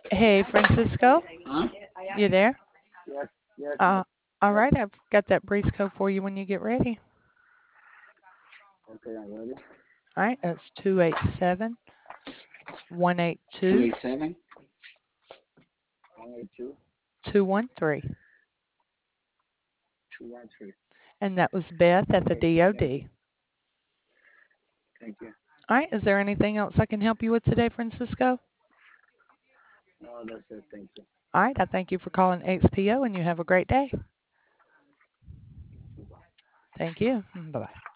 Hey, Francisco, Huh? you there? Yes, yes, Uh, all yes. right, I've got that breeze code for you when you get ready. Okay, I'm ready. All right, that's 287 182 287 182 213. 213. And that was Beth at the Okay, thank you. DOD. Thank you. All right, is there anything else I can help you with today, Francisco? No, that's it. Thank you. All right, I thank you for calling XPO and you have a great day. Bye. Thank you. Bye bye.